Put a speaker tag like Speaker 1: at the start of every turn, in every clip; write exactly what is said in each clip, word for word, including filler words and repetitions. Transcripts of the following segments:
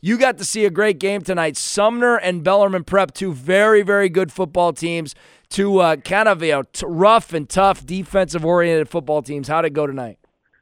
Speaker 1: you got to see a great game tonight. Sumner and Bellarmine Prep, two very, very good football teams, two uh, kind of you know, t- rough and tough defensive-oriented football teams. How'd it go tonight?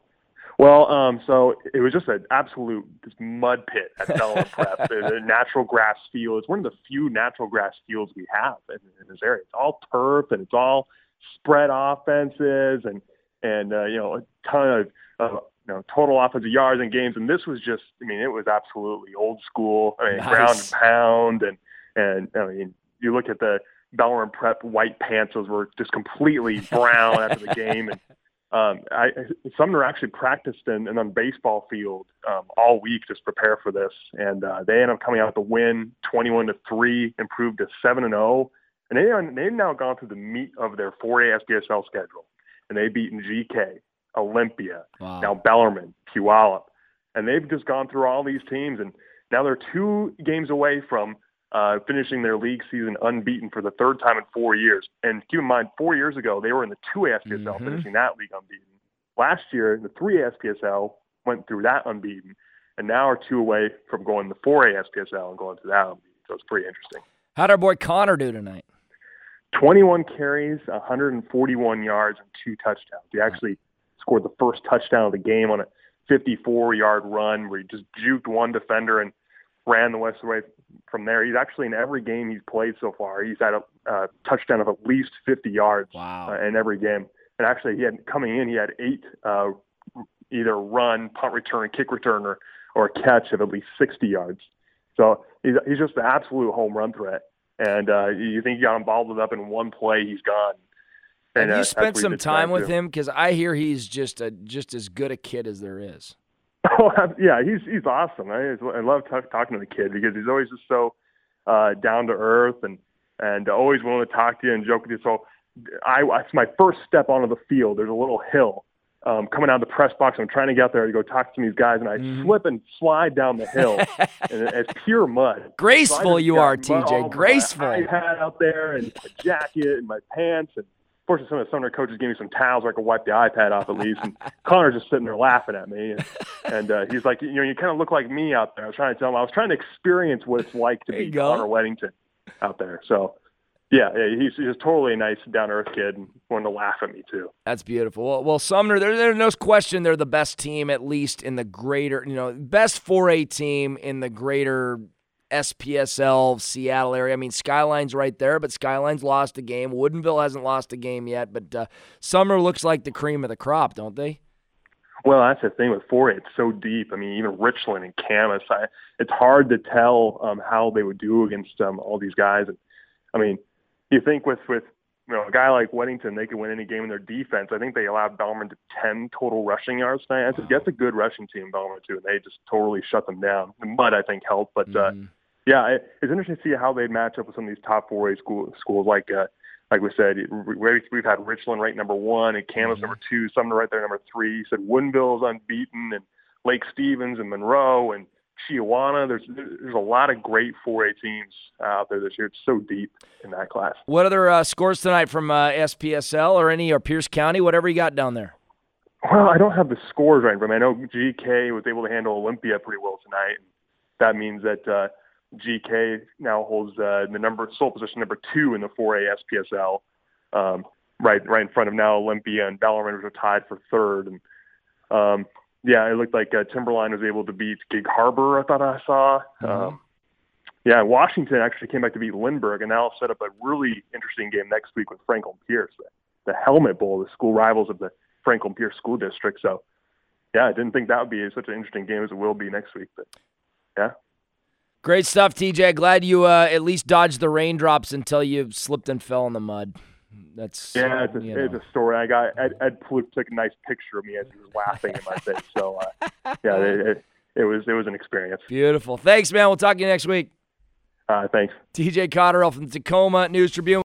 Speaker 2: Well, um, so it was just an absolute just mud pit at Bellarmine Prep. There's a natural grass field. It's one of the few natural grass fields we have in, in this area. It's all turf and it's all spread offenses and and uh, you know a ton of uh, you know total offensive yards and games. And this was just, I mean, it was absolutely old school. I mean,
Speaker 1: Nice.
Speaker 2: ground and pound and and I mean, you look at the Bellarmine Prep white pants; those were just completely brown after the game. And Um, I, Sumner actually practiced in, in on baseball field um, all week just prepare for this, and uh, they ended up coming out with a win, twenty-one to three, improved to seven and zero, and they are, they've now gone through the meat of their four A S P S L schedule, and they've beaten G K, Olympia,
Speaker 1: Wow.
Speaker 2: now Bellarmine, Puyallup, and they've just gone through all these teams, and now they're two games away from Uh, finishing their league season unbeaten for the third time in four years. And keep in mind, four years ago, they were in the two A S P S L,
Speaker 1: mm-hmm.
Speaker 2: finishing that league unbeaten. Last year, the three A S P S L went through that unbeaten, and now are two away from going to the four A S P S L and going to that unbeaten. So it's pretty interesting.
Speaker 1: How'd our boy Connor do tonight?
Speaker 2: twenty-one carries, one hundred forty-one yards, and two touchdowns. He actually scored the first touchdown of the game on a fifty-four-yard run where he just juked one defender and ran the rest of the way from there. He's actually, in every game he's played so far, he's had a uh, touchdown of at least fifty yards
Speaker 1: wow.
Speaker 2: uh, in every game. And actually, he had coming in, he had eight uh, either run, punt return, kick return, or, or a catch of at least sixty yards. So he's, he's just an absolute home run threat. And uh, you think you got him balled up in one play, he's gone. And
Speaker 1: Have you
Speaker 2: uh,
Speaker 1: spent some time with
Speaker 2: too.
Speaker 1: him? Because I hear he's just a just as good a kid as there is.
Speaker 2: Oh yeah, he's he's awesome. I, I love t- talking to the kid because he's always just so uh, down to earth and and always willing to talk to you and joke with you. So I, it's my first step onto the field. There's a little hill um, coming out of the press box. I'm trying to get out there to go talk to these guys, and I mm-hmm. slip and slide down the hill, and it's pure mud.
Speaker 1: Graceful
Speaker 2: so
Speaker 1: you are, T J. Graceful.
Speaker 2: I had out there and my jacket and my pants and. Fortunately, some of the Sumner coaches gave me some towels where I could wipe the iPad off at least. And Connor's just sitting there laughing at me. And, and uh, he's like, you know, you kind of look like me out there. I was trying to tell him, I was trying to experience what it's like to be Connor Weddington out there. So, yeah, yeah he's, he's totally a nice, down-to-earth kid and wanted to laugh at me too.
Speaker 1: That's beautiful. Well, well Sumner, there, there's no question they're the best team, at least in the greater, you know, best four A team in the greater S P S L, Seattle area. I mean, Skyline's right there, but Skyline's lost a game. Woodinville hasn't lost a game yet, but uh, Sumner looks like the cream of the crop, don't they?
Speaker 2: Well, that's the thing with four A. It's so deep. I mean, even Richland and Camas, I, it's hard to tell um, how they would do against um, all these guys. And I mean, you think with, with you know, a guy like Weddington, they could win any game in their defense. I think they allowed Bellarmine to ten total rushing yards tonight. That's, that's a good rushing team, Bellarmine, too, and they just totally shut them down. The mud, I think, helped, but mm-hmm. uh, yeah, it, it's interesting to see how they'd match up with some of these top four A school, schools. Like uh, like we said, we, we've had Richland right number one and Camas mm-hmm. number two, Sumner right there number three. You said Woodinville's unbeaten, and Lake Stevens and Monroe and Chiawana. There's there's a lot of great four A teams out there this year. It's so deep in that class.
Speaker 1: What other uh, scores tonight from uh, S P S L or any or Pierce County, whatever you got down there?
Speaker 2: Well, I don't have the scores right in front of me. I know G K was able to handle Olympia pretty well tonight. That means that uh, G K now holds uh, the number sole position number two in the four A S P S L, um, right right in front of now Olympia and Bellarmine, which are tied for third. And um, yeah, it looked like uh, Timberline was able to beat Gig Harbor. I thought I saw. Mm-hmm. Um, yeah, Washington actually came back to beat Lindbergh, and now set up a really interesting game next week with Franklin Pierce, the, the Helmet Bowl, the school rivals of the Franklin Pierce School District. So yeah, I didn't think that would be such an interesting game as it will be next week. But yeah.
Speaker 1: Great stuff, T J. Glad you uh, at least dodged the raindrops until you slipped and fell in the mud. That's
Speaker 2: yeah, it's a,
Speaker 1: you know.
Speaker 2: it's a story. I got Ed, Ed Plouffe took a nice picture of me as he was laughing in my face. So uh, yeah, it, it, it was it was an experience.
Speaker 1: Beautiful. Thanks, man. We'll talk to you next week.
Speaker 2: Uh, thanks.
Speaker 1: T J Cotterill from the Tacoma News Tribune.